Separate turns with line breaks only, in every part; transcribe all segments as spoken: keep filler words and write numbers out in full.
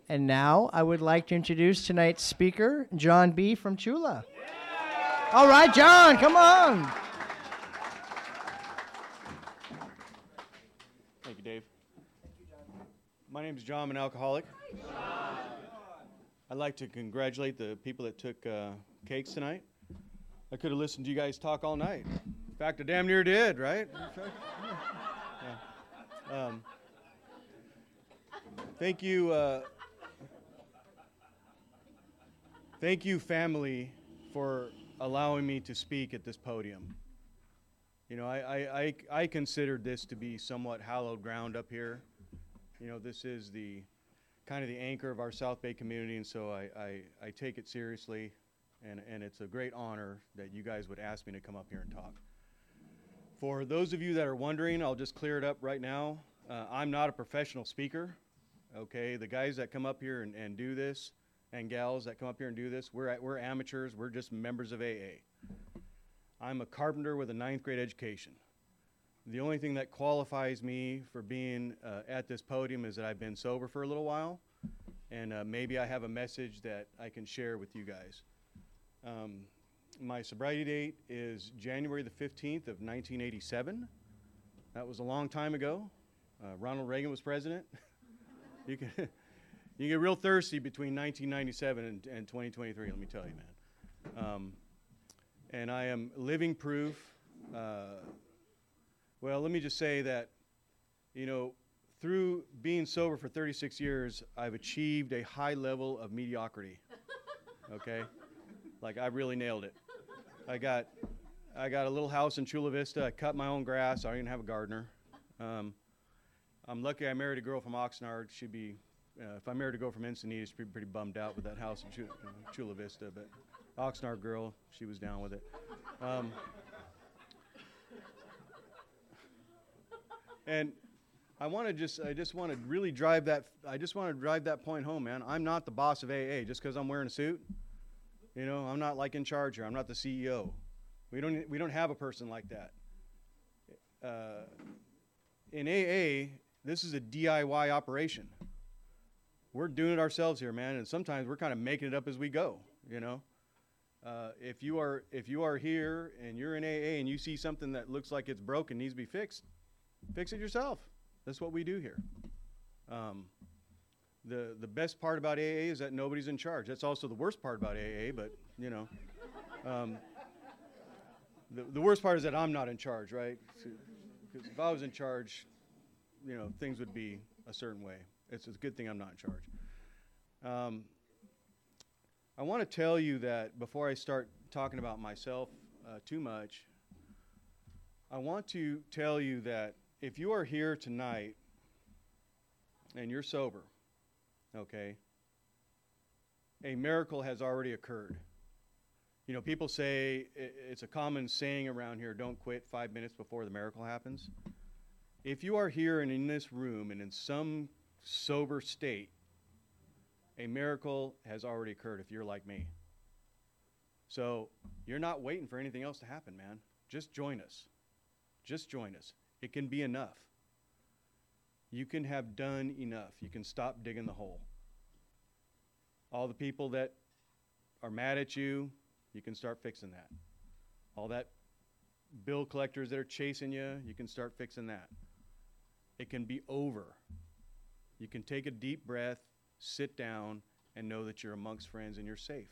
And now I would like to introduce tonight's speaker, John B. from Chula. Yeah. All right, John, come on.
Thank you, Dave. My name is John. I'm an alcoholic. I'd like to congratulate the people that took uh, cakes tonight. I could have listened to you guys talk all night. In fact, I damn near did, right? Yeah. Um, thank you. Uh, thank you, family, for allowing me to speak at this podium. You know, I, I, I, I considered this to be somewhat hallowed ground up here. You know, this is the kind of the anchor of our South Bay community, and so I, I, I take it seriously, and, and it's a great honor that you guys would ask me to come up here and talk. For those of you that are wondering, I'll just clear it up right now. Uh, I'm not a professional speaker, okay? The guys that come up here and, and do this, and gals that come up here and do this, we're, at, we're amateurs, we're just members of A A. I'm a carpenter with a ninth grade education. The only thing that qualifies me for being uh, at this podium is that I've been sober for a little while, and uh, maybe I have a message that I can share with you guys. Um, my sobriety date is January the fifteenth of nineteen eighty-seven. That was a long time ago. Uh, Ronald Reagan was president. you can you get real thirsty between nineteen ninety-seven and, and twenty twenty-three, let me tell you, man. Um, and I am living proof. Uh, Well, let me just say that, you know, through being sober for thirty-six years, I've achieved a high level of mediocrity, okay? Like, I really nailed it. I got, I got a little house in Chula Vista. I cut my own grass. I don't even have a gardener. Um, I'm lucky I married a girl from Oxnard. She'd be, uh, if I married a girl from Encinitas, she'd be pretty bummed out with that house in Chula, uh, Chula Vista, but Oxnard girl, she was down with it. Um, And I want to just, I just want to really drive that, I just want to drive that point home, man. I'm not the boss of A A just because I'm wearing a suit. You know, I'm not like in charge here. I'm not the C E O. We don't, we don't have a person like that. Uh, in A A, this is a D I Y operation. We're doing it ourselves here, man, and sometimes we're kind of making it up as we go, you know. Uh, if you are, if you are here and you're in A A and you see something that looks like it's broken, needs to be fixed, fix it yourself. That's what we do here. Um, the the best part about A A is that nobody's in charge. That's also the worst part about A A, but, you know. Um, the, the worst part is that I'm not in charge, right? Because if I was in charge, you know, things would be a certain way. It's a good thing I'm not in charge. Um, I want to tell you that before I start talking about myself uh, too much, I want to tell you that if you are here tonight and you're sober, okay, a miracle has already occurred. You know, people say, it's a common saying around here, don't quit five minutes before the miracle happens. If you are here and in this room and in some sober state, a miracle has already occurred if you're like me. So you're not waiting for anything else to happen, man. Just join us. Just join us. It can be enough. You can have done enough. You can stop digging the hole. All the people that are mad at you, you can start fixing that. All that bill collectors that are chasing you, you can start fixing that. It can be over. You can take a deep breath, sit down, and know that you're amongst friends and you're safe.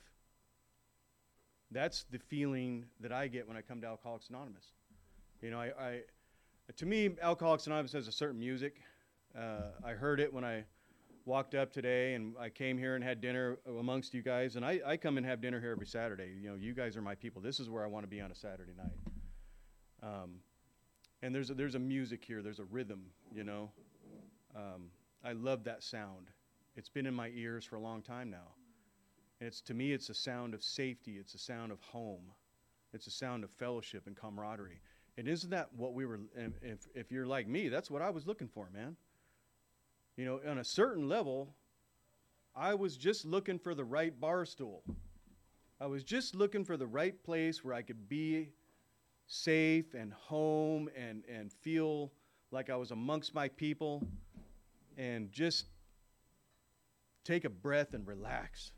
That's the feeling that I get when I come to Alcoholics Anonymous. You know, I, I to me, Alcoholics Anonymous has a certain music. Uh, I heard it when I walked up today, and I came here and had dinner amongst you guys. And I, I come and have dinner here every Saturday. You know, you guys are my people. This is where I want to be on a Saturday night. Um, and there's a, there's a music here. There's a rhythm, you know. Um, I love that sound. It's been in my ears for a long time now. And it's, to me, it's a sound of safety. It's a sound of home. It's a sound of fellowship and camaraderie. And isn't that what we were, if, if you're like me, that's what I was looking for, man. You know, on a certain level, I was just looking for the right bar stool. I was just looking for the right place where I could be safe and home and, and feel like I was amongst my people and just take a breath and relax.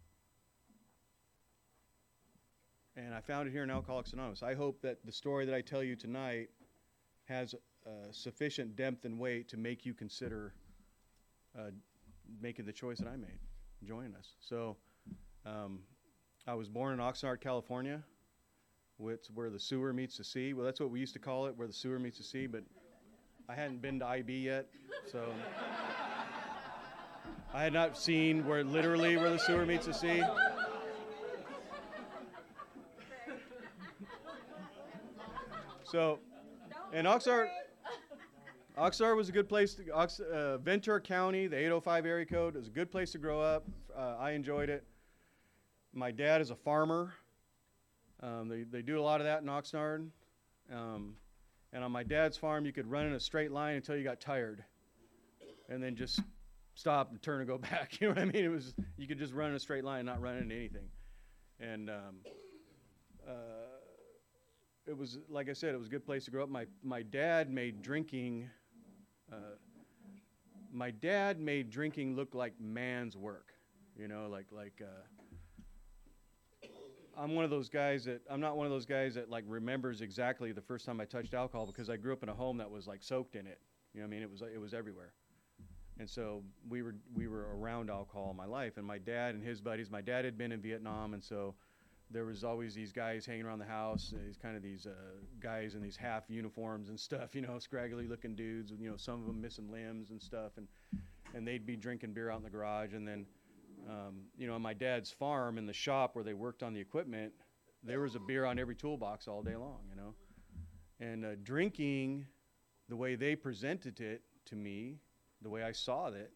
And I found it here in Alcoholics Anonymous. I hope that the story that I tell you tonight has uh, sufficient depth and weight to make you consider uh, making the choice that I made, joining us. So um, I was born in Oxnard, California, which where the sewer meets the sea. Well, that's what we used to call it, where the sewer meets the sea, but I hadn't been to I B yet, so I had not seen where literally where the sewer meets the sea. So, and Oxnard, Oxnard was a good place to, Ox, uh, Ventura County, the eight oh five area code, was a good place to grow up. Uh, I enjoyed it. My dad is a farmer. Um, they, they do a lot of that in Oxnard. Um, and on my dad's farm, you could run in a straight line until you got tired. And then just stop and turn and go back. You know what I mean? It was, you could just run in a straight line and not run into anything. And, um, uh, it was, like I said, it was a good place to grow up. My my dad made drinking, uh, my dad made drinking look like man's work, you know, like, like, uh, I'm one of those guys that, I'm not one of those guys that like remembers exactly the first time I touched alcohol, because I grew up in a home that was like soaked in it. You know what I mean? It was, it was everywhere. And so we were, we were around alcohol all my life. And my dad and his buddies, my dad had been in Vietnam, and so there was always these guys hanging around the house, uh, these kind of these uh, guys in these half uniforms and stuff, you know, scraggly looking dudes, you know, some of them missing limbs and stuff, and and they'd be drinking beer out in the garage. And then, um, you know, on my dad's farm in the shop where they worked on the equipment, there was a beer on every toolbox all day long, you know. And uh, drinking, the way they presented it to me, the way I saw it,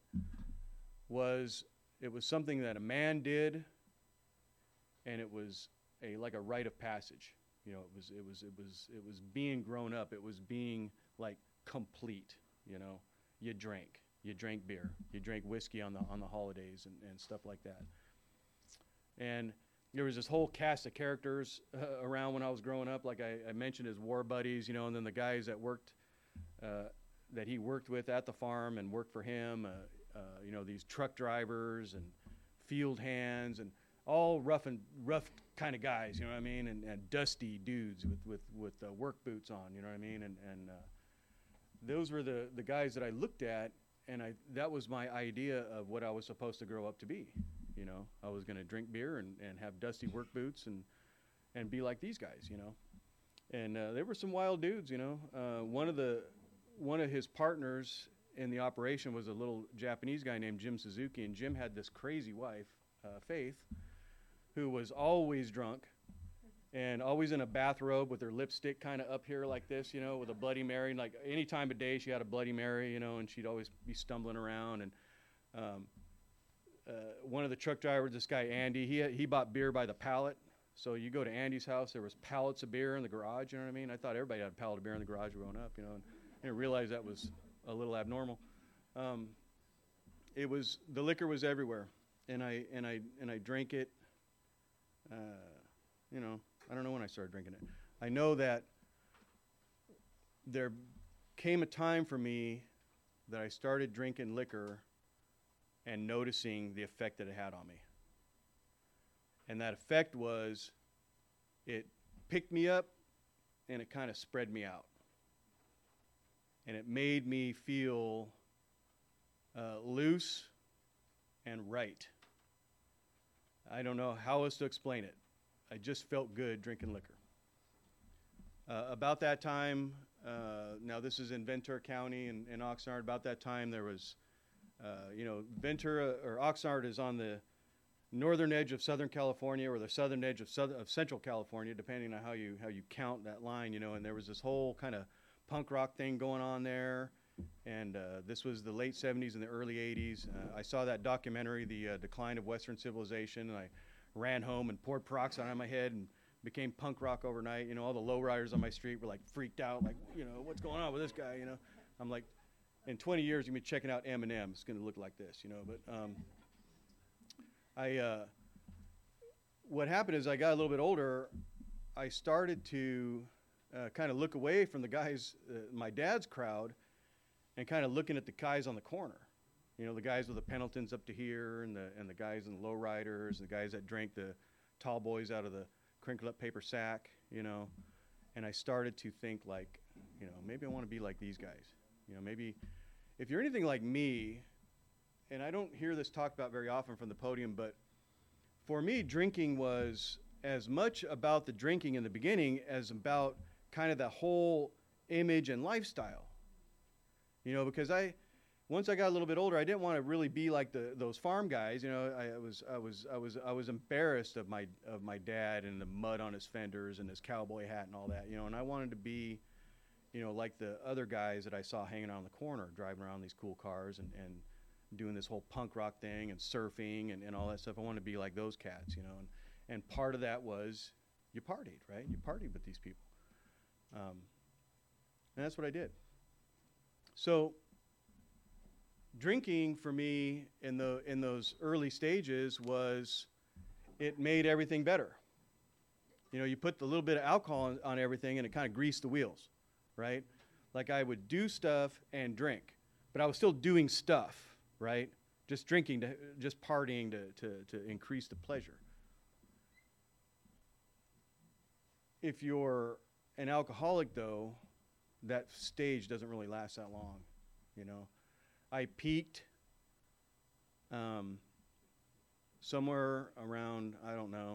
was it was something that a man did. And it was a like a rite of passage, you know. It was it was it was it was being grown up. It was being like complete, you know. You drank, you drank beer, you drank whiskey on the on the holidays and, and stuff like that. And there was this whole cast of characters uh, around when I was growing up, like I, I mentioned, his war buddies, you know, and then the guys that worked uh, that he worked with at the farm and worked for him, uh, uh, you know, these truck drivers and field hands and all rough and rough kind of guys, you know what I mean, and, and dusty dudes with with with uh, work boots on, you know what I mean, and and uh, those were the the guys that I looked at, and I that was my idea of what I was supposed to grow up to be, you know. I was going to drink beer and, and have dusty work boots and and be like these guys, you know. And uh, there were some wild dudes, you know. Uh, one of the one of his partners in the operation was a little Japanese guy named Jim Suzuki, and Jim had this crazy wife, uh, Faith, who was always drunk and always in a bathrobe with her lipstick kind of up here like this, you know, with a Bloody Mary. And like any time of day she had a Bloody Mary, you know, and she'd always be stumbling around. And um, uh, one of the truck drivers, this guy Andy, he he bought beer by the pallet. So you go to Andy's house, there was pallets of beer in the garage, you know what I mean? I thought everybody had a pallet of beer in the garage growing up, you know, and I didn't realize that was a little abnormal. Um, it was, the liquor was everywhere, and I and I and I drank it. Uh, you know, I don't know when I started drinking it. I know that there came a time for me that I started drinking liquor and noticing the effect that it had on me. And that effect was, it picked me up and it kind of spread me out. And it made me feel uh, loose and right. I don't know how else to explain it. I just felt good drinking liquor. Uh, about that time, uh, now this is in Ventura County in, in Oxnard, about that time there was, uh, you know, Ventura, or Oxnard is on the northern edge of Southern California, or the southern edge of, southern, of Central California, depending on how you, how you count that line, you know, and there was this whole kind of punk rock thing going on there. And uh, this was the late seventies and the early eighties. Uh, I saw that documentary, The uh, Decline of Western Civilization, and I ran home and poured peroxide on my head and became punk rock overnight. You know, all the lowriders on my street were like freaked out, like, you know, what's going on with this guy, you know? I'm like, in twenty years, you're going to be checking out Eminem. It's going to look like this, you know? But um, I, uh, what happened is I got a little bit older. I started to uh, kind of look away from the guys, uh, my dad's crowd, and kind of looking at the guys on the corner, You know, the guys with the Pendletons up to here, and the and the guys in the lowriders, the guys that drank the tall boys out of the crinkled up paper sack, you know. And I started to think like, you know, maybe I want to be like these guys. You know, maybe if you're anything like me, and I don't hear this talked about very often from the podium, but for me, drinking was as much about the drinking in the beginning as about kind of the whole image and lifestyle. You know, because I, once I got a little bit older, I didn't want to really be like the those farm guys. You know, I, I was I was I was I was embarrassed of my of my dad and the mud on his fenders and his cowboy hat and all that. You know, and I wanted to be, you know, like the other guys that I saw hanging out on the corner, driving around these cool cars and, and doing this whole punk rock thing and surfing and, and all that stuff. I wanted to be like those cats, you know. And, and part of that was you partied, right? You partied with these people. Um, and that's what I did. So drinking for me in the in those early stages was, it made everything better. You know, you put a little bit of alcohol on, on everything and it kind of greased the wheels, right? Like I would do stuff and drink, but I was still doing stuff, right? Just drinking, to, just partying to, to, to increase the pleasure. If you're an alcoholic, though, that stage doesn't really last that long, you know. I peaked um, somewhere around, I don't know,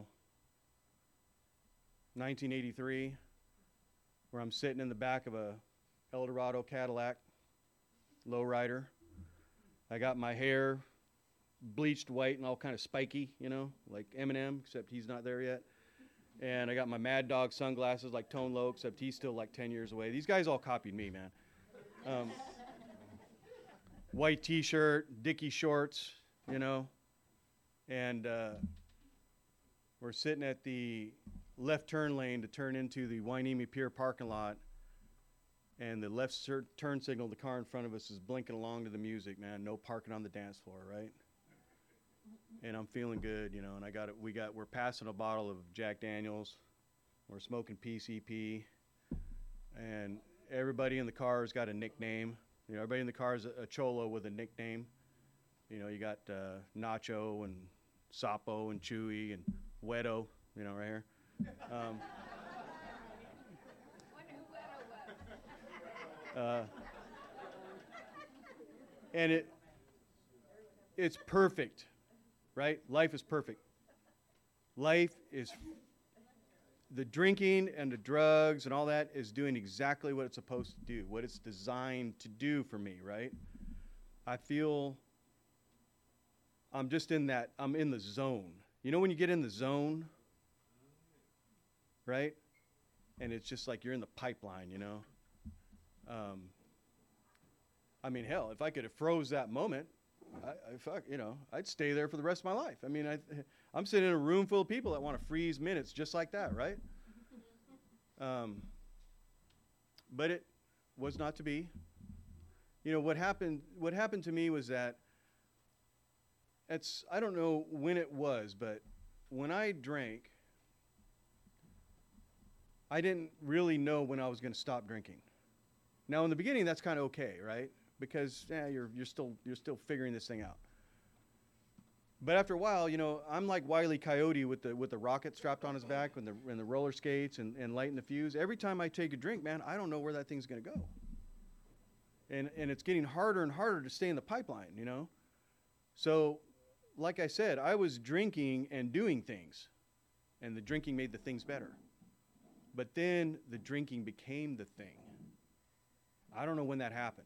nineteen eighty-three, where I'm sitting in the back of a Eldorado Cadillac lowrider. I got my hair bleached white and all kind of spiky, you know, like Eminem, except he's not there yet. And I got my Mad Dog sunglasses like Tone Loc, except he's still like ten years away. These guys all copied me, man. Um, white T-shirt, Dickie shorts, you know. And uh, we're sitting at the left turn lane to turn into the Hueneme Pier parking lot. And the left sur- turn signal, the car in front of us is blinking along to the music, man. No parking on the dance floor, right? And I'm feeling good, you know, and I got it. We got, we're passing a bottle of Jack Daniels. We're smoking P C P. And everybody in the car has got a nickname. You know, everybody in the car is a, a cholo with a nickname. You know, you got uh, Nacho and Sapo and Chewy and Wedo, you know, right here. Um, uh, and it, it's perfect. Right? Life is perfect. Life is, the drinking and the drugs and all that is doing exactly what it's supposed to do, what it's designed to do for me, right? I feel I'm just in that, I'm in the zone. You know when you get in the zone, right? And it's just like you're in the pipeline, you know? Um, I mean, hell, if I could have froze that moment, I, I fuck, you know, I'd stay there for the rest of my life. I mean, I, I'm sitting in a room full of people that want to freeze minutes just like that, right? Um, but it was not to be. You know, what happened, what happened to me was that, it's, I don't know when it was, but when I drank, I didn't really know when I was going to stop drinking. Now, in the beginning, that's kind of okay, right? Because yeah, you're you're still you're still figuring this thing out. But after a while, you know, I'm like Wile E. Coyote with the with the rocket strapped on his back and the and the roller skates and, and lighting the fuse. Every time I take a drink, man, I don't know where that thing's gonna go. And and it's getting harder and harder to stay in the pipeline, you know. So, like I said, I was drinking and doing things, and the drinking made the things better. But then the drinking became the thing. I don't know when that happened.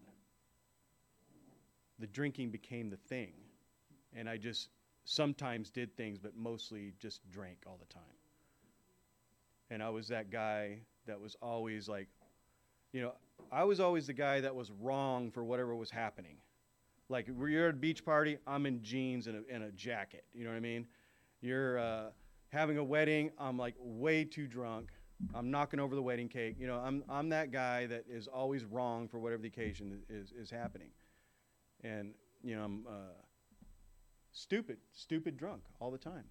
The drinking became the thing. And I just sometimes did things, but mostly just drank all the time. And I was that guy that was always like, you know, I was always the guy that was wrong for whatever was happening. Like, you're at a beach party, I'm in jeans and a, and a jacket. You know what I mean? You're uh, having a wedding, I'm like way too drunk. I'm knocking over the wedding cake. You know, I'm I'm that guy that is always wrong for whatever the occasion is, is happening. And, you know, I'm uh, stupid, stupid drunk all the time.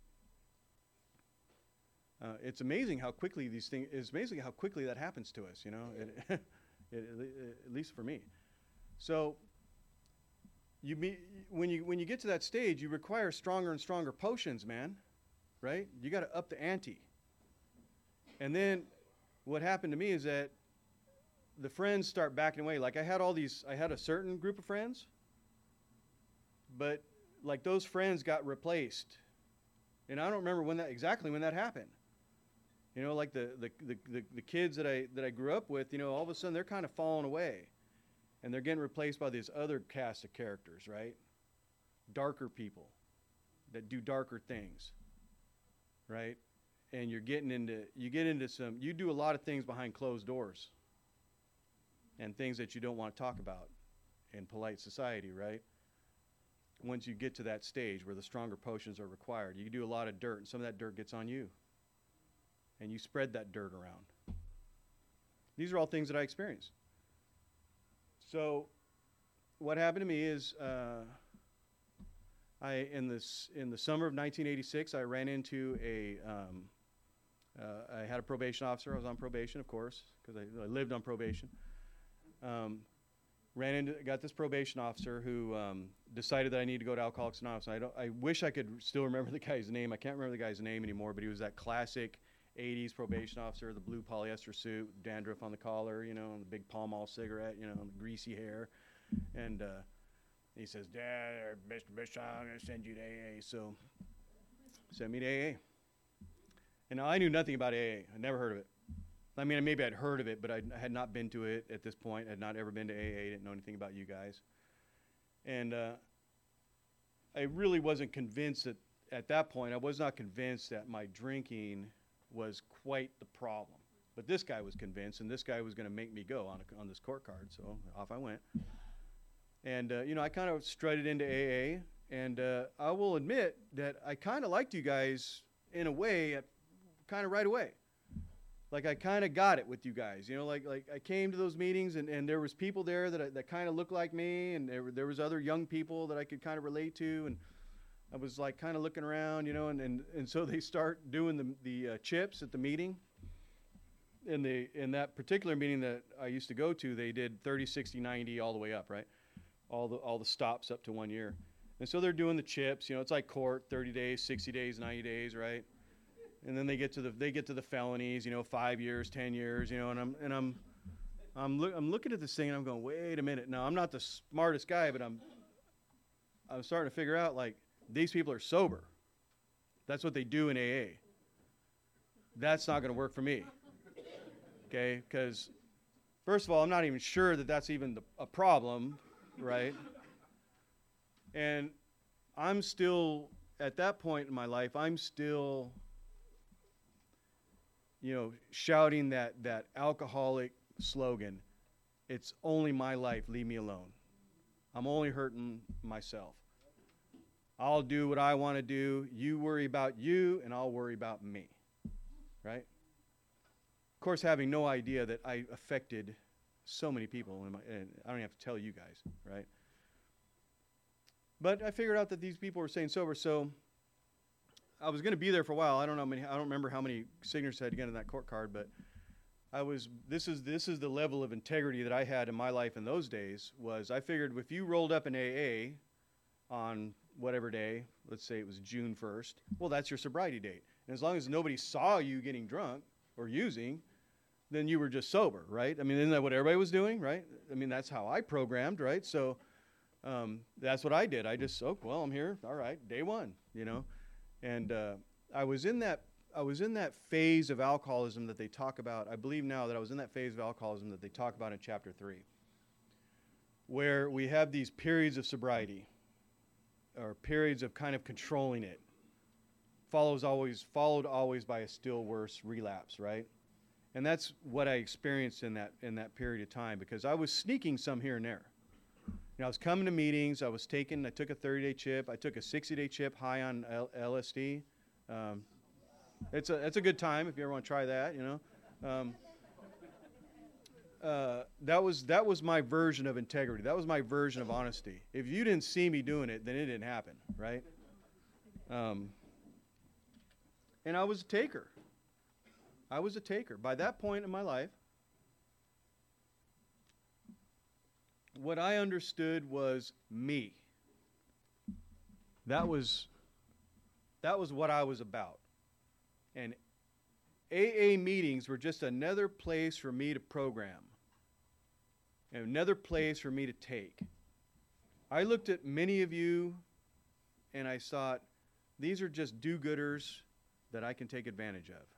Uh, it's amazing how quickly these things, it's amazing how quickly that happens to us, you know, it, it, it, at least for me. So you meet, when you when you get to that stage, you require stronger and stronger potions, man. Right? You got to up the ante. And then what happened to me is that the friends start backing away. Like I had all these, I had a certain group of friends, but like those friends got replaced. And I don't remember when that, exactly when that happened. You know, like the, the, the, the, the kids that I, that I grew up with, you know, all of a sudden they're kind of falling away. And they're getting replaced by these other cast of characters, right? Darker people that do darker things, right? And you're getting into, you get into some, you do a lot of things behind closed doors and things that you don't want to talk about in polite society, right? Once you get to that stage where the stronger potions are required, you do a lot of dirt, and some of that dirt gets on you. And you spread that dirt around. These are all things that I experienced. So what happened to me is uh, I, in, this, in the summer of nineteen eighty-six, I ran into a, um, uh, I had a probation officer. I was on probation, of course, because I, I lived on probation. Um, ran into, got this probation officer who um, decided that I need to go to Alcoholics Anonymous. I, don't, I wish I could still remember the guy's name. I can't remember the guy's name anymore, but he was that classic eighties probation officer, the blue polyester suit, dandruff on the collar, you know, and the big Pall Mall cigarette, you know, and the greasy hair. And uh, he says, Dad, Mister Bishop, I'm going to send you to A A. So send me to A A. And I knew nothing about A A. I never heard of it. I mean, maybe I'd heard of it, but I had not been to it at this point. I had not ever been to A A. Didn't know anything about you guys. And uh, I really wasn't convinced that, at that point, I was not convinced that my drinking was quite the problem. But this guy was convinced, and this guy was going to make me go on, a, on this court card. So off I went. And, uh, you know, I kind of strutted into A A. And uh, I will admit that I kind of liked you guys in a way, kind of right away. Like I kind of got it with you guys, you know, like like I came to those meetings and, and there was people there that I, that kind of looked like me, and there, there was other young people that I could kind of relate to, and I was like kind of looking around, you know, and, and, and so they start doing the the uh, chips at the meeting. In the in that particular meeting that I used to go to, they did thirty, sixty, ninety all the way up, right? All the all the stops up to one year. And so they're doing the chips, you know, it's like court, thirty days, sixty days, ninety days, right? And then they get to the they get to the felonies, you know, five years, ten years, you know, and I'm and I'm I'm look I'm looking at this thing and I'm going, wait a minute. Now I'm not the smartest guy, but I'm I'm starting to figure out like these people are sober. That's what they do in A A. That's not going to work for me. Okay, because first of all, I'm not even sure that that's even the, a problem, right? And I'm still at that point in my life, I'm still, you know, shouting that, that alcoholic slogan, it's only my life, leave me alone. I'm only hurting myself. I'll do what I want to do. You worry about you, and I'll worry about me, right? Of course, having no idea that I affected so many people, in my, and I don't have to tell you guys, right? But I figured out that these people were staying sober, so I was going to be there for a while. I don't know how many, I don't remember how many signatures I had to get on that court card, but I was. This is this is the level of integrity that I had in my life in those days. Was I figured if you rolled up in A A on whatever day, let's say it was June first, well, that's your sobriety date, and as long as nobody saw you getting drunk or using, then you were just sober, right? I mean, isn't that what everybody was doing, right? I mean, that's how I programmed, right? So um, that's what I did. I just, oh, well, I'm here. All right, day one, you know. And uh, I was in that I was in that phase of alcoholism that they talk about. I believe now that I was in that phase of alcoholism that they talk about in chapter three, where we have these periods of sobriety, or periods of kind of controlling it, follows always followed always by a still worse relapse, right? And that's what I experienced in that in that period of time, because I was sneaking some here and there. You know, I was coming to meetings. I was taking. I took a thirty-day chip. I took a sixty-day chip high on L- LSD. Um, it's a it's a good time if you ever want to try that. You know, um, uh, that was that was my version of integrity. That was my version of honesty. If you didn't see me doing it, then it didn't happen, right? Um, and I was a taker. I was a taker. By that point in my life, what I understood was me. That was, that was what I was about. And A A meetings were just another place for me to program, and another place for me to take. I looked at many of you and I thought, these are just do-gooders that I can take advantage of.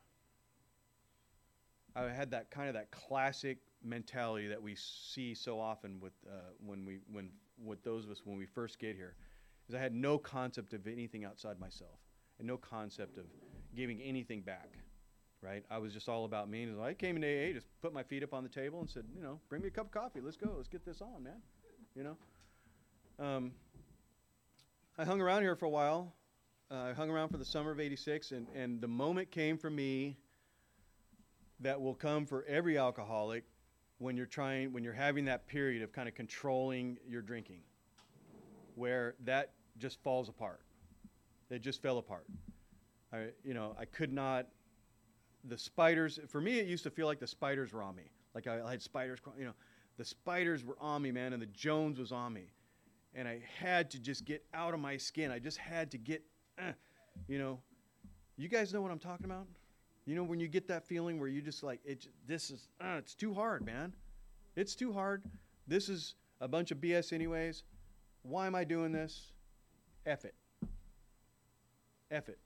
I had that kind of that classic mentality that we see so often with uh, when we when with those of us when we first get here, is I had no concept of anything outside myself and no concept of giving anything back, right? I was just all about me, and I came into A A, just put my feet up on the table and said, you know, bring me a cup of coffee, let's go, let's get this on, man, you know. Um, I hung around here for a while. Uh, I hung around for the summer of eighty-six, and, and the moment came for me that will come for every alcoholic when you're trying, when you're having that period of kind of controlling your drinking, where that just falls apart. It just fell apart. I, you know, I could not, the spiders, for me it used to feel like the spiders were on me. Like I, I had spiders, you know, the spiders were on me, man, and the Jones was on me. And I had to just get out of my skin. I just had to get, uh, you know, you guys know what I'm talking about? You know, when you get that feeling where you just like, it, this is, uh, it's too hard, man. It's too hard. This is a bunch of B S anyways. Why am I doing this? F it. F it.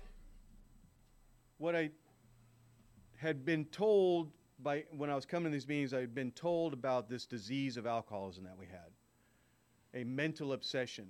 What I had been told by, when I was coming to these meetings, I had been told about this disease of alcoholism that we had. A mental obsession.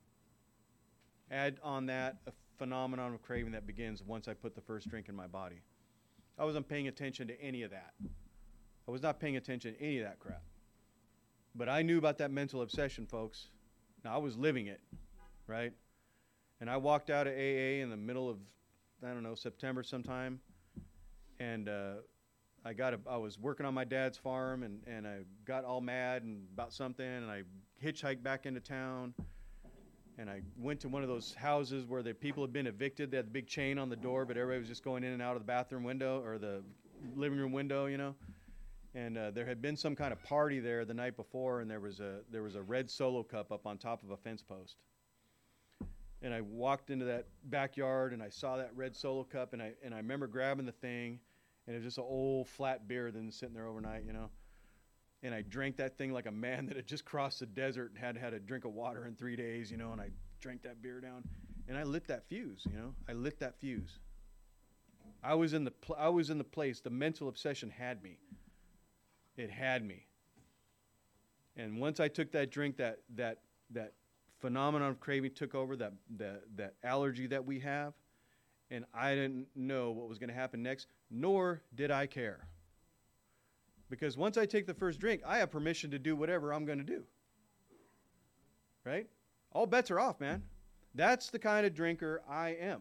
Add on that a phenomenon of craving that begins once I put the first drink in my body. I wasn't paying attention to any of that. I was not paying attention to any of that crap. But I knew about that mental obsession, folks. Now, I was living it, right? And I walked out of A A in the middle of, I don't know, September sometime. And uh, I got a, I was working on my dad's farm, and, and I got all mad and about something, and I hitchhiked back into town. And I went to one of those houses where the people had been evicted. They had the big chain on the door, but everybody was just going in and out of the bathroom window or the living room window, you know. And uh, there had been some kind of party there the night before, and there was a there was a red Solo cup up on top of a fence post. And I walked into that backyard, and I saw that red Solo cup, and I and I remember grabbing the thing, and it was just an old flat beer that had been sitting there overnight, you know. And I drank that thing like a man that had just crossed the desert and had had a drink of water in three days, you know, and I drank that beer down. And I lit that fuse, you know. I lit that fuse. I was in the pl- I was in the place. The mental obsession had me. It had me. And once I took that drink, that that that phenomenon of craving took over, that that, that allergy that we have, and I didn't know what was going to happen next, nor did I care. Because once I take the first drink, I have permission to do whatever I'm going to do. Right? All bets are off, man. That's the kind of drinker I am.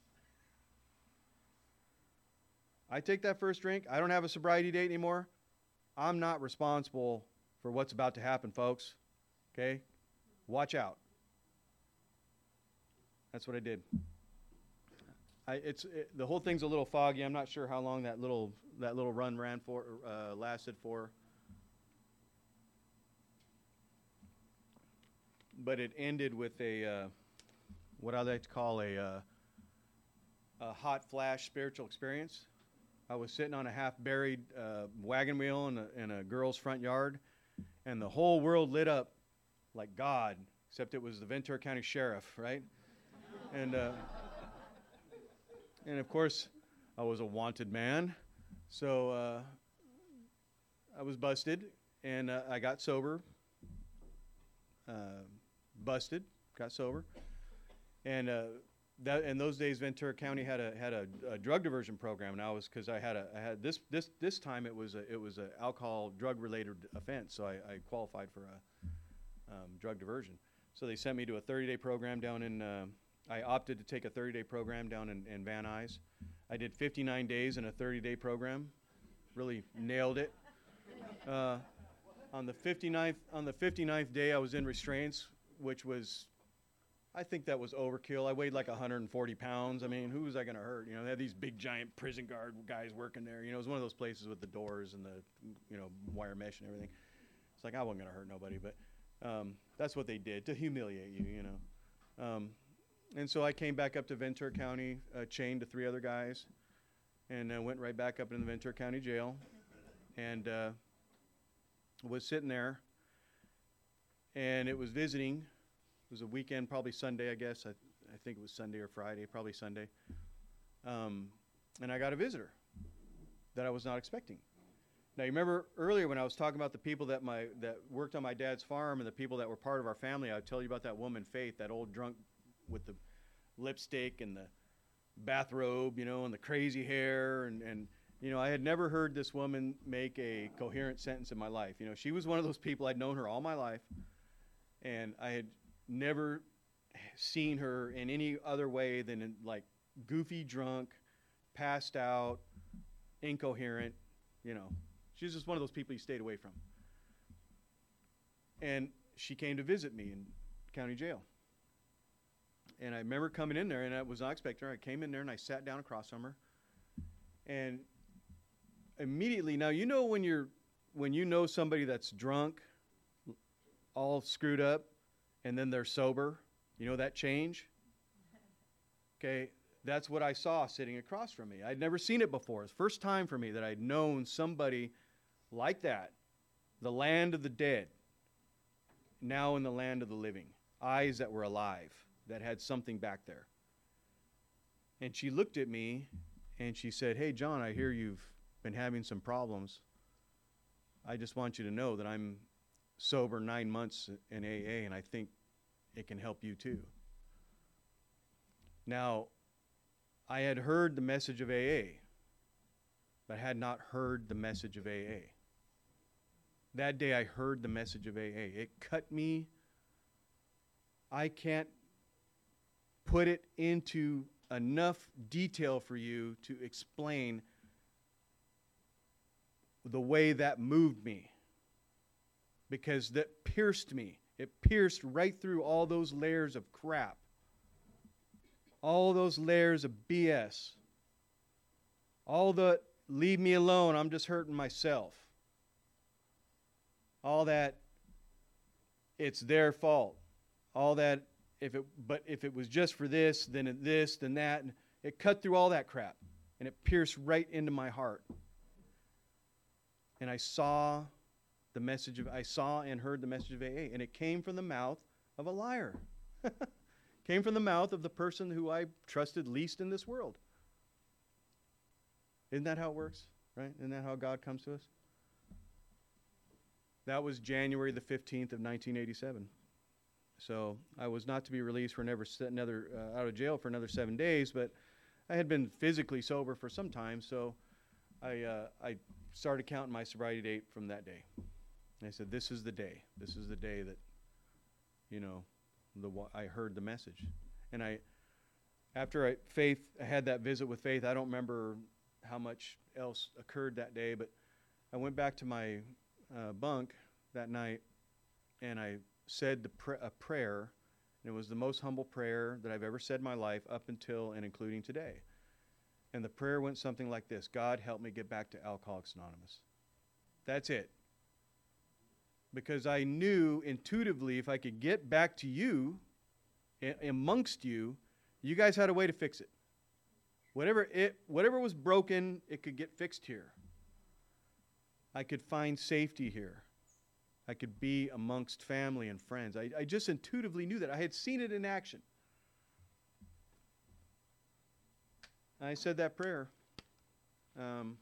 I take that first drink. I don't have a sobriety date anymore. I'm not responsible for what's about to happen, folks. Okay? Watch out. That's what I did. I, it's it, the whole thing's a little foggy. I'm not sure how long that little that little run ran for, uh, lasted for. But it ended with a uh, what I like to call a uh, a hot flash spiritual experience. I was sitting on a half-buried uh, wagon wheel in a, in a girl's front yard, and the whole world lit up like God, except it was the Ventura County Sheriff, right? and uh, and of course, I was a wanted man, so uh, I was busted, and uh, I got sober. Uh, busted, got sober, and. Uh, That, in those days, Ventura County had a had a, a drug diversion program, and I was because I had a I had this this this time it was a, it was an alcohol drug related offense, so I, I qualified for a um, drug diversion. So they sent me to a thirty day program down in. Uh, I opted to take a thirty day program down in, in Van Nuys. I did fifty-nine days in a thirty day program, really nailed it. Uh, on the fifty-ninth on the fifty-ninth day, I was in restraints, which was. I think that was overkill. I weighed like one hundred forty pounds. I mean, who was I going to hurt? You know, they had these big, giant prison guard guys working there. You know, it was one of those places with the doors and the, you know, wire mesh and everything. It's like I wasn't going to hurt nobody, but um, that's what they did to humiliate you, you know. Um, and so I came back up to Ventura County, uh, chained to three other guys, and uh, went right back up into the Ventura County Jail, and uh, was sitting there, and it was visiting. It was a weekend, probably Sunday, I guess. I, I think it was Sunday or Friday, probably Sunday. Um, and I got a visitor that I was not expecting. Now, you remember earlier when I was talking about the people that my that worked on my dad's farm and the people that were part of our family, I would tell you about that woman, Faith, that old drunk with the lipstick and the bathrobe, you know, and the crazy hair. And, and, you know, I had never heard this woman make a coherent sentence in my life. You know, she was one of those people, I'd known her all my life, and I had never seen her in any other way than in, like, goofy drunk, passed out, incoherent, you know. She was just one of those people you stayed away from. And she came to visit me in county jail. And I remember coming in there, and I was not expecting her. I came in there, and I sat down across from her. And immediately, now, you know when you're, when you know somebody that's drunk, all screwed up, and then they're sober, you know that change? Okay, that's what I saw sitting across from me. I'd never seen it before. It's the first time for me that I'd known somebody like that, the land of the dead, now in the land of the living, eyes that were alive, that had something back there. And she looked at me and she said, "Hey, John, I hear you've been having some problems. I just want you to know that I'm sober nine months in A A, and I think it can help you too." Now, I had heard the message of A A, but had not heard the message of A A. That day I heard the message of A A. It cut me. I can't put it into enough detail for you to explain the way that moved me, because that pierced me. It pierced right through all those layers of crap, all those layers of B S, all the leave me alone, I'm just hurting myself, all that it's their fault, all that if it but if it was just for this, then it this, then that, and it cut through all that crap, and it pierced right into my heart. And I saw the message of I saw and heard the message of A A, and it came from the mouth of a liar. Came from the mouth of the person who I trusted least in this world. Isn't that how it works? Right? Isn't that how God comes to us? That was January the fifteenth of nineteen eighty-seven. So I was not to be released for another, another uh, out of jail for another seven days, but I had been physically sober for some time, so I uh, I started counting my sobriety date from that day. And I said, this is the day. This is the day that, you know, the I heard the message. And I, after I Faith, I had that visit with Faith. I don't remember how much else occurred that day, but I went back to my uh, bunk that night, and I said the pr- a prayer, and it was the most humble prayer that I've ever said in my life up until and including today. And the prayer went something like this: God, help me get back to Alcoholics Anonymous. That's it. Because I knew intuitively if I could get back to you, I- amongst you, you guys had a way to fix it. Whatever it, whatever was broken, it could get fixed here. I could find safety here. I could be amongst family and friends. I, I just intuitively knew that. I had seen it in action. I said that prayer. Um,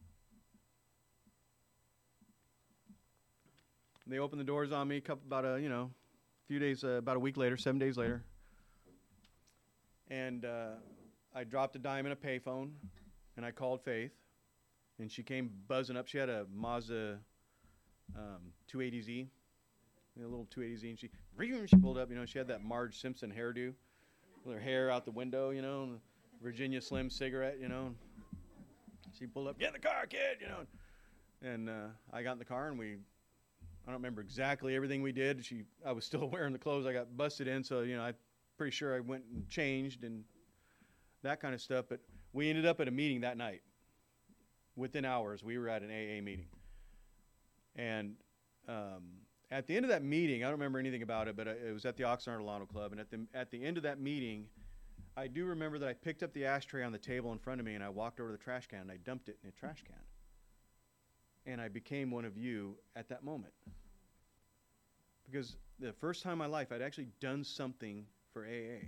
they opened the doors on me. Couple, about a you know, few days, uh, about a week later, seven days later, and uh, I dropped a dime in a payphone, and I called Faith, and she came buzzing up. She had a Mazda um, two eighty Z, a little two eighty Z, and she she pulled up. You know, she had that Marge Simpson hairdo, with her hair out the window. You know. And Virginia Slim cigarette, you know. She pulled up, get in the car, kid, you know. And uh, I got in the car, and we, I don't remember exactly everything we did. She, I was still wearing the clothes I got busted in, so, you know, I'm pretty sure I went and changed and that kind of stuff. But we ended up at a meeting that night. Within hours, we were at an A A meeting. And um, at the end of that meeting, I don't remember anything about it, but it was at the Oxnard Alano Club. And at the, at the end of that meeting, I do remember that I picked up the ashtray on the table in front of me and I walked over to the trash can and I dumped it in a trash can. And I became one of you at that moment. Because the first time in my life I'd actually done something for A A.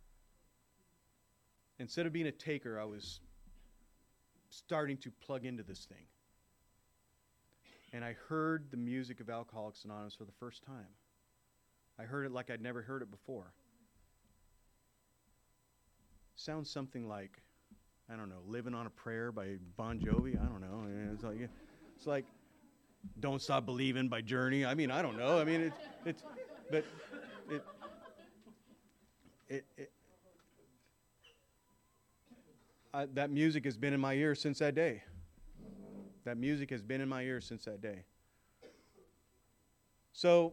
Instead of being a taker, I was starting to plug into this thing. And I heard the music of Alcoholics Anonymous for the first time. I heard it like I'd never heard it before. Sounds something like, I don't know, Living on a Prayer by Bon Jovi. I don't know. It's like, it's like Don't Stop Believing by Journey. I mean, I don't know. I mean, it's, it's but it, it, it I, that music has been in my ears since that day. That music has been in my ears since that day. So,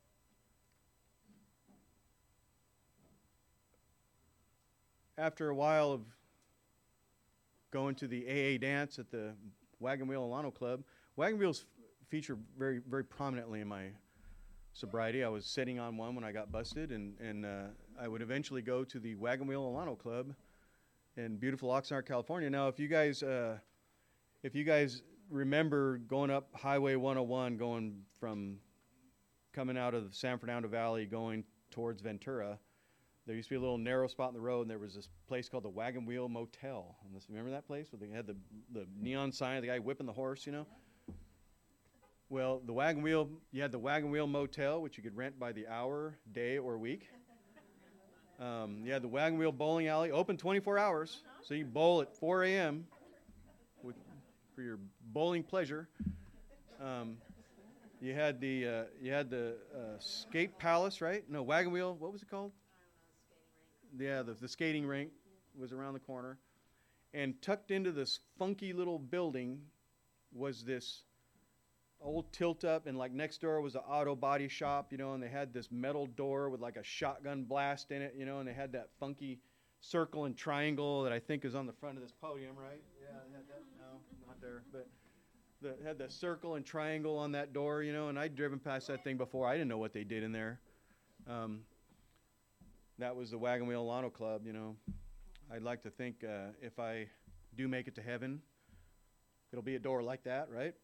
after a while of going to the A A dance at the Wagon Wheel Alano Club, wagon wheels feature very, very prominently in my sobriety. I was sitting on one when I got busted, and, and uh, I would eventually go to the Wagon Wheel Alano Club in beautiful Oxnard, California. Now, if you guys, uh, if you guys remember going up Highway one oh one, going from coming out of the San Fernando Valley, going towards Ventura, there used to be a little narrow spot in the road, and there was this place called the Wagon Wheel Motel. And this, remember that place where they had the, the neon sign of the guy whipping the horse, you know? Well, the Wagon Wheel, you had the Wagon Wheel Motel, which you could rent by the hour, day, or week. Um, you had the Wagon Wheel Bowling Alley, open twenty-four hours, so you bowl at four a m with, for your bowling pleasure. Um, you had the uh, you had the uh, Skate Palace, right? No, Wagon Wheel. What was it called? Yeah, the, the skating rink was around the corner, and tucked into this funky little building was this old tilt up, and like next door was an auto body shop, you know, and they had this metal door with like a shotgun blast in it, you know, and they had that funky circle and triangle that I think is on the front of this podium, right? Yeah, they had that. No, not there, but the had the circle and triangle on that door, you know, and I'd driven past that thing before. I didn't know what they did in there. Um, that was the Wagon Wheel Alano Club, you know. I'd like to think uh, if I do make it to heaven, it'll be a door like that, right?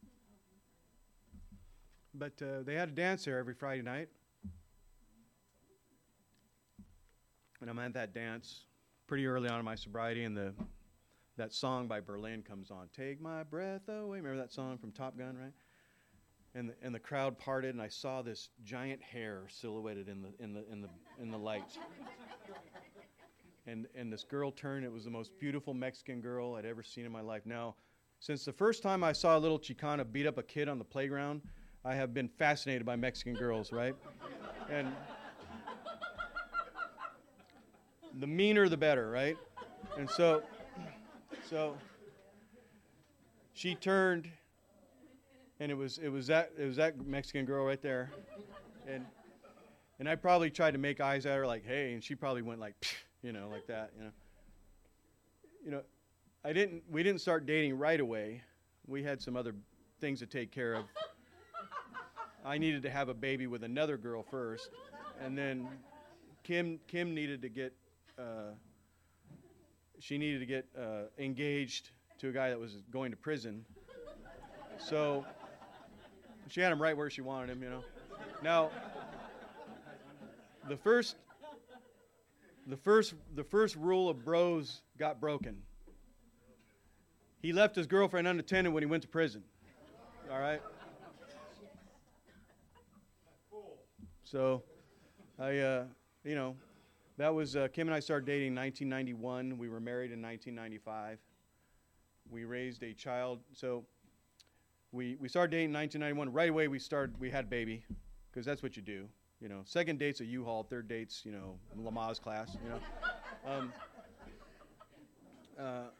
But uh, they had a dance there every Friday night. And I'm at that dance pretty early on in my sobriety, and the that song by Berlin comes on, Take My Breath Away. Remember that song from Top Gun, right? And the, and the crowd parted, and I saw this giant hair silhouetted in the in the in the in the light. And and this girl turned. It was the most beautiful Mexican girl I'd ever seen in my life. Now, since the first time I saw a little Chicana beat up a kid on the playground, I have been fascinated by Mexican girls, right? And the meaner, the better, right? And so, so she turned, and it was it was that it was that Mexican girl right there, and and I probably tried to make eyes at her like, hey, and she probably went like, you know, like that, you know. You know, I didn't. We didn't start dating right away. We had some other things to take care of. I needed to have a baby with another girl first, and then Kim Kim needed to get uh, she needed to get uh, engaged to a guy that was going to prison. So she had him right where she wanted him, you know. Now the first the first the first rule of bros got broken. He left his girlfriend unattended when he went to prison. All right. So, I, uh, you know, that was, uh, Kim and I started dating in nineteen ninety-one. We were married in nineteen ninety-five. We raised a child. So, we, we started dating in nineteen ninety-one. Right away, we started, we had a baby, because that's what you do. You know, second date's a U-Haul, third date's, you know, Lamaze class, you know. Um, uh,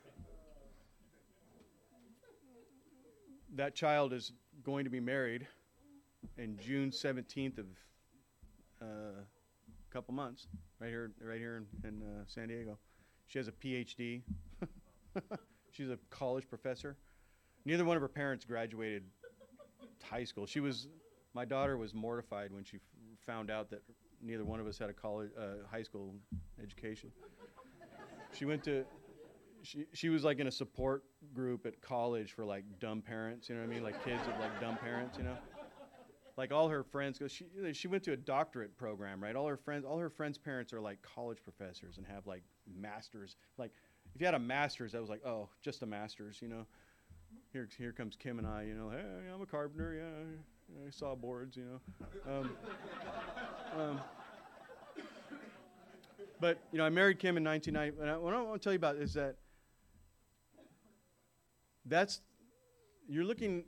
that child is going to be married in June seventeenth of a uh, couple months, right here, right here in, in uh, San Diego. She has a P H D. She's a college professor. Neither one of her parents graduated high school. She was, my daughter was mortified when she f found out that neither one of us had a college, uh, high school education. She went to, she, she was like in a support group at college for like dumb parents, you know what I mean? Like kids of like dumb parents, you know? Like all her friends, go. She she went to a doctorate program, right? All her friends, all her friends' parents are like college professors and have like masters. Like, if you had a master's, that was like, oh, just a master's, you know. Here here comes Kim and I, you know. Hey, I'm a carpenter. Yeah, I saw boards, you know. Um, um, but you know, I married Kim in nineteen ninety. And I, what I want to tell you about is that that's you're looking.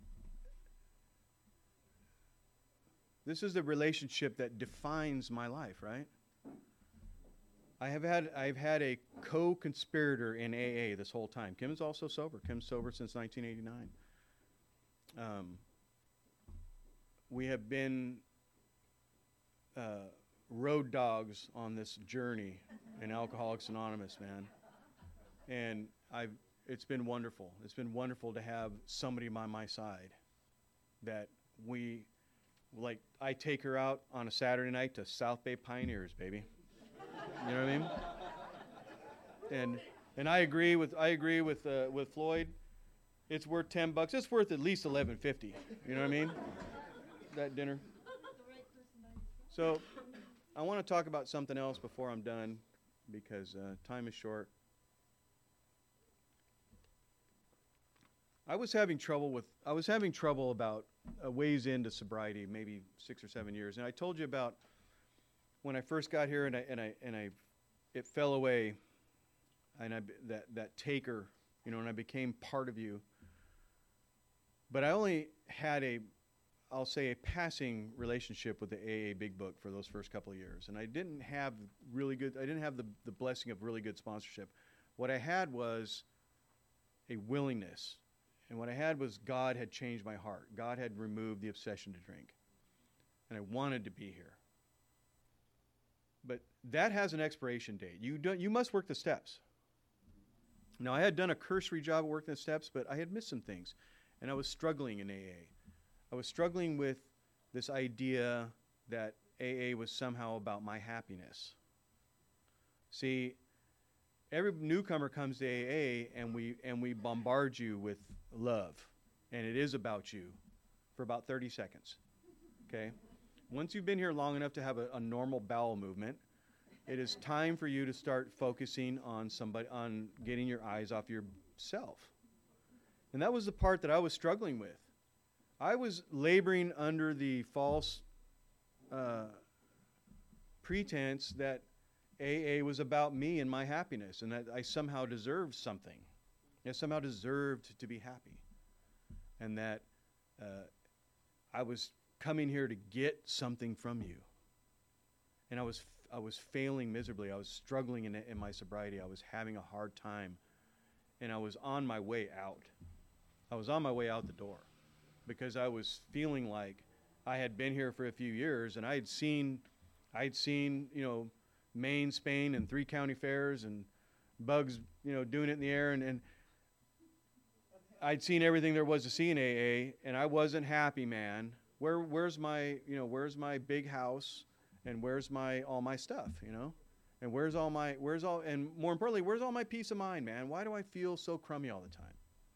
This is the relationship that defines my life, right? I have had I've had a co-conspirator in A A this whole time. Kim is also sober. Kim's sober since nineteen eighty-nine. Um, we have been uh, road dogs on this journey in Alcoholics Anonymous, man. And I've it's been wonderful. It's been wonderful to have somebody by my side that we. Like, I take her out on a Saturday night to South Bay Pioneers, baby. You know what I mean? And and I agree with I agree with uh, with Floyd. It's worth ten bucks. It's worth at least eleven fifty. You know what I mean? That dinner. So, I want to talk about something else before I'm done, because uh, time is short. I was having trouble with I was having trouble about a ways into sobriety, maybe six or seven years, and I told you about when I first got here, and I and I and I it fell away, and I that that taker, you know, and I became part of you. But I only had a, I'll say, a passing relationship with the A A Big Book for those first couple of years, and I didn't have really good. I didn't have the the blessing of really good sponsorship. What I had was a willingness. And what I had was God had changed my heart. God had removed the obsession to drink. And I wanted to be here. But that has an expiration date. You don't, you must work the steps. Now, I had done a cursory job of working the steps, but I had missed some things. And I was struggling in A A. I was struggling with this idea that A A was somehow about my happiness. See, every newcomer comes to A A, and we and we bombard you with love, and it is about you for about thirty seconds, okay? Once you've been here long enough to have a, a normal bowel movement, it is time for you to start focusing on somebody, on getting your eyes off yourself. And that was the part that I was struggling with. I was laboring under the false uh, pretense that A A was about me and my happiness, and that I somehow deserved something. I somehow deserved to be happy. And that uh, I was coming here to get something from you. And I was f- I was failing miserably. I was struggling in, in my sobriety. I was having a hard time. And I was on my way out. I was on my way out the door. Because I was feeling like I had been here for a few years, and I had seen, I had seen, you know, Maine, Spain, and three county fairs, and bugs, you know, doing it in the air, and, and I'd seen everything there was to see in A A, and I wasn't happy, man. Where, where's my, you know, where's my big house, and where's my all my stuff, you know, and where's all my, where's all, and more importantly, where's all my peace of mind, man? Why do I feel so crummy all the time?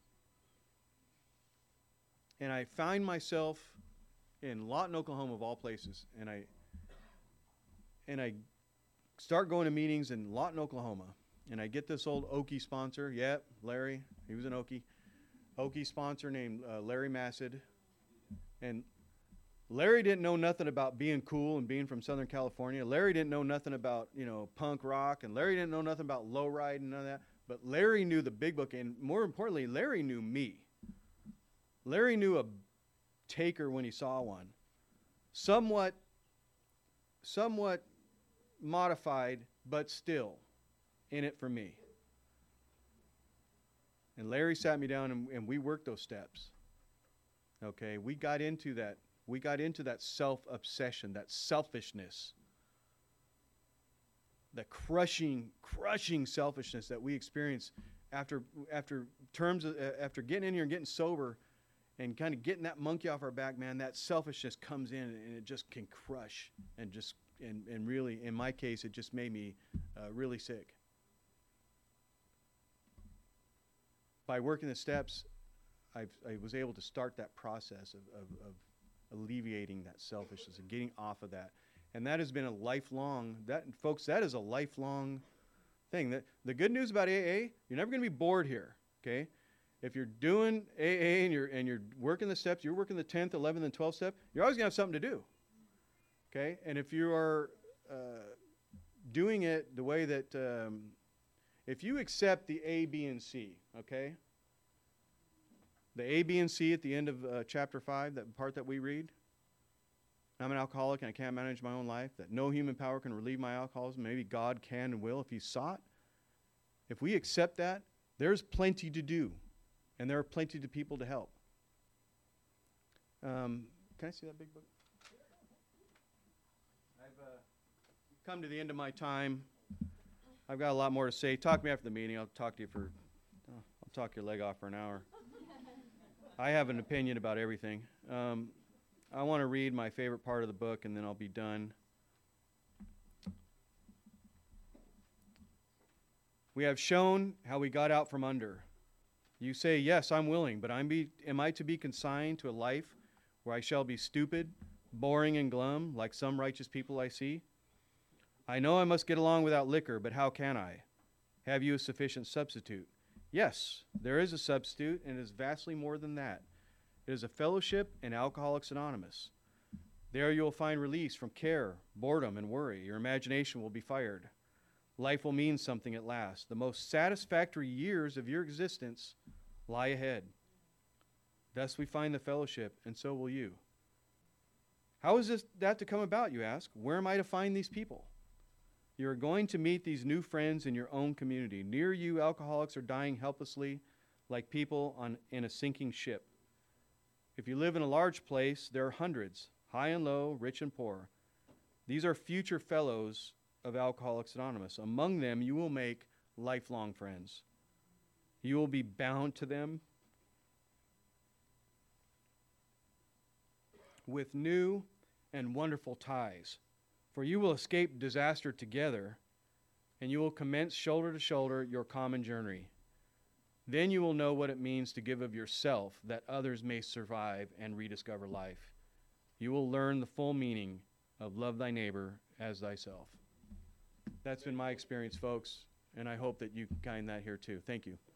And I find myself in Lawton, Oklahoma, of all places, and I, and I. start going to meetings in Lawton, Oklahoma, and I get this old Okie sponsor. Yep, Larry. He was an Okie. Okie sponsor named uh, Larry Massad. And Larry didn't know nothing about being cool and being from Southern California. Larry didn't know nothing about, you know, punk rock, and Larry didn't know nothing about low ride and none of that. But Larry knew the Big Book, and more importantly, Larry knew me. Larry knew a taker when he saw one. Somewhat, somewhat modified, but still in it for me. And Larry sat me down, and, and we worked those steps. Okay, we got into that. We got into that self-obsession, that selfishness, the crushing, crushing selfishness that we experience after after terms of, uh, after getting in here and getting sober, and kind of getting that monkey off our back, man. That selfishness comes in, and it just can crush and just. And, and really, in my case, it just made me uh, really sick. By working the steps, I've, I was able to start that process of, of, of alleviating that selfishness and getting off of that. And that has been a lifelong, that folks, that is a lifelong thing. That, the good news about A A, you're never going to be bored here, okay? If you're doing A A and you're, and you're working the steps, you're working the tenth, eleventh, and twelfth step, you're always going to have something to do, okay? And if you are uh, doing it the way that, um, if you accept the A, B, and C, okay? The A, B, and C at the end of uh, chapter five, that part that we read, I'm an alcoholic and I can't manage my own life, that no human power can relieve my alcoholism. Maybe God can and will if he sought. If we accept that, there's plenty to do, and there are plenty of people to help. Um, can I see that big book? I've uh, come to the end of my time. I've got a lot more to say. Talk to me after the meeting. I'll talk to you for, oh, I'll talk your leg off for an hour. I have an opinion about everything. Um, I want to read my favorite part of the book, and then I'll be done. We have shown how we got out from under. You say, yes, I'm willing, but I'm be, am I to be consigned to a life where I shall be stupid, boring, and glum, like some righteous people I see? I know I must get along without liquor, but how can I? Have you a sufficient substitute? Yes, there is a substitute, and it is vastly more than that. It is a fellowship in Alcoholics Anonymous. There you will find release from care, boredom, and worry. Your imagination will be fired. Life will mean something at last. The most satisfactory years of your existence lie ahead. Thus we find the fellowship, and so will you. How is this, that to come about, you ask? Where am I to find these people? You are going to meet these new friends in your own community. Near you, alcoholics are dying helplessly like people on, in a sinking ship. If you live in a large place, there are hundreds, high and low, rich and poor. These are future fellows of Alcoholics Anonymous. Among them, you will make lifelong friends. You will be bound to them with new and wonderful ties. For you will escape disaster together, and you will commence shoulder to shoulder your common journey. Then you will know what it means to give of yourself that others may survive and rediscover life. You will learn the full meaning of love thy neighbor as thyself. That's been my experience, folks, and I hope that you can find that here too. Thank you.